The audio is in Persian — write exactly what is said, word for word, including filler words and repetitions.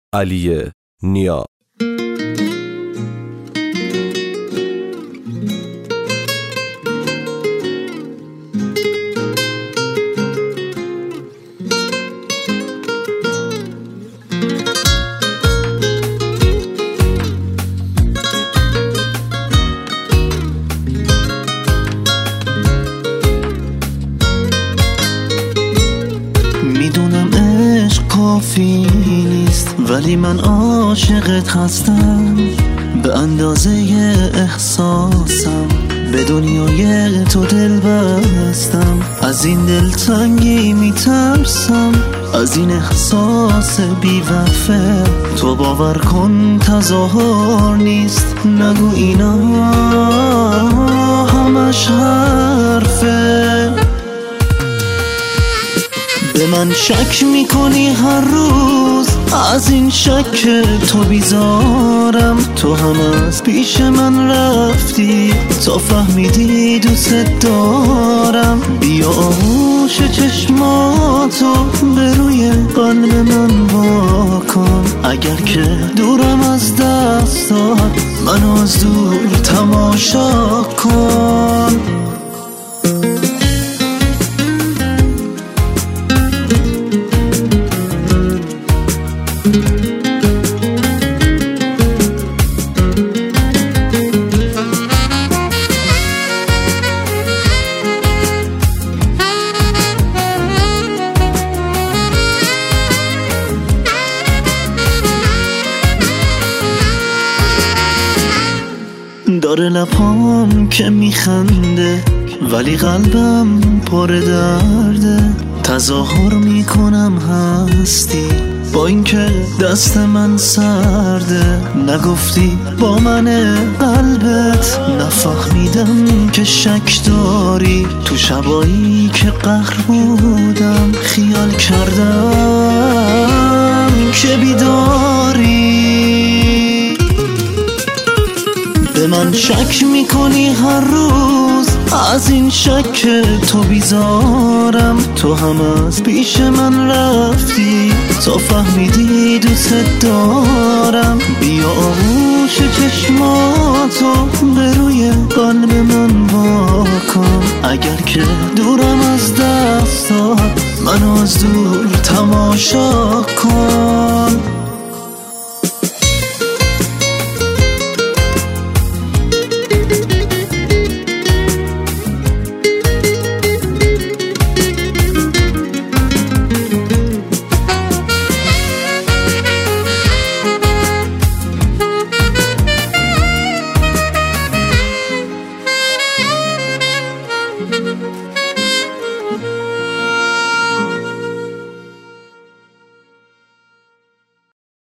علی نیا. میدونم عشق کافی نیست، ولی من عاشقت هستم. به اندازه احساسم به دنیای تو دل بستم. از این دلتنگی میترسم، از این احساس بی‌وفا. تو باور کن تظاهر نیست، نگو اینا همش حرفه. به من شک میکنی هر روز، از این شک تو بیزارم. تو هم از پیش من رفتی تا فهمیدی دوست دارم. بیا آغوش چشماتو به روی قلب من واکن. اگر که دورم از دستات، منو از دور تماشا کن. داره لبام که میخنده، ولی قلبم پر درده. تظاهر میکنم هستی، با اینکه دست من سرده. نگفتی با من قلبت، نفهمیدم که شک داری. تو شبایی که قهر بودم، خیال کردم که بیداری. به من شک میکنی هر روز، از این شک تو بیزارم. تو هم از پیش من رفتی تا فهمیدی دوست دارم. بیا آغوش چشماتو به روی قلب من واکن. اگر که دورم از دستات، منو از دور تماشا کن.